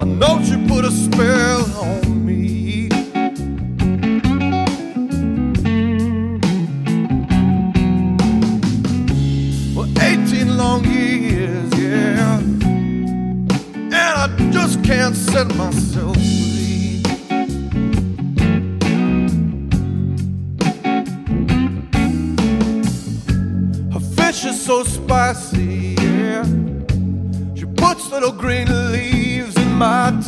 know she put a spell on me. For 18 long years, yeah, and I just can't set myself free. Her fish is so spicy, yeah, she puts little green leaves in my tea.